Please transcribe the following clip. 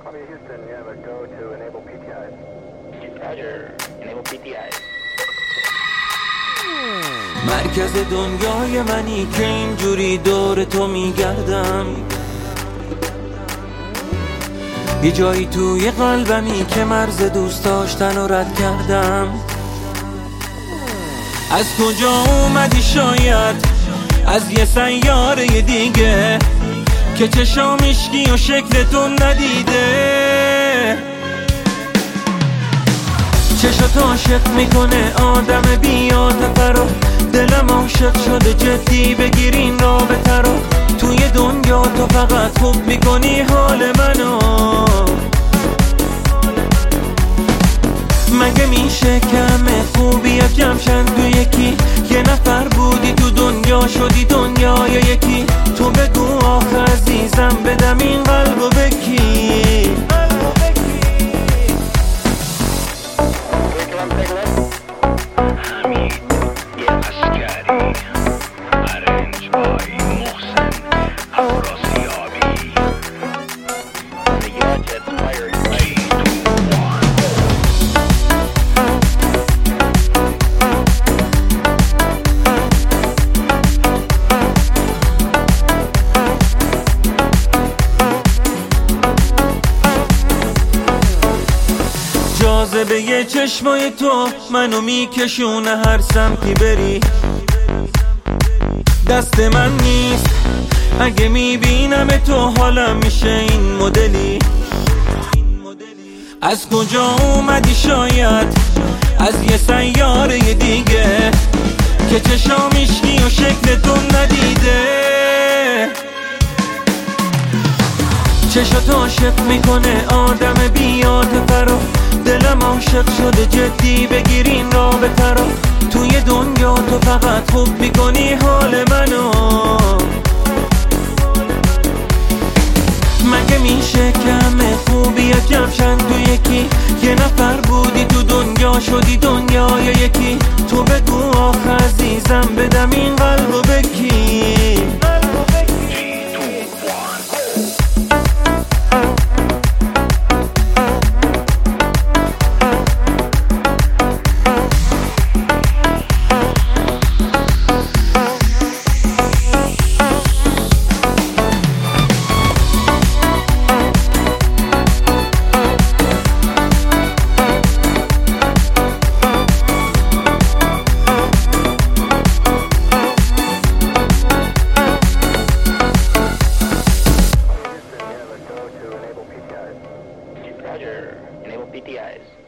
Columbia, Houston, you have a go to enable PTIs. Roger, enable PTIs. مرکز دنیای منی که اینجوری دور تو میگردم، یه جایی توی قلبمی که مرز دوست داشتن رو رد کردم. از کجا اومدی شاید از یه سیاره دیگه که چشام اشکی و شکلتون ندیده. چشات عاشق میکنه آدم بی‌عاطفه رو، دلم عاشق شده جدی بگیرین رابطه رو. توی دنیا تو فقط خوب میکنی حال منو، مگه میشه که همه خوبیت جمعشن تو یکی؟ یه نفر بودی تو دنیا شدی دنیای یکی. تو بگو آخه عزیزم بدم این قلبو بکی. جاذبه یه چشمای تو منو میکشونه هر سمتی بری. دست من نیست اگه میبینم تو حالم میشه این مدلی. از کجا اومدی شاید از یه سیاره دیگه که چشام اشکی و شکلتون ندیده. چشات عاشق میکنه آدم بی‌عاطفه رو، دلم عاشق شده جدی بگیرین رابطه رو. توی دنیا تو فقط خوب میکنی حال منو، مگه میشه که همه خوبیت جمعشن تو یکی؟ یه نفر بودی تو دنیا شدی دنیای یکی. تو بگو آخه عزیزم بدم این قلبو بکی. Roger, enable PTIs.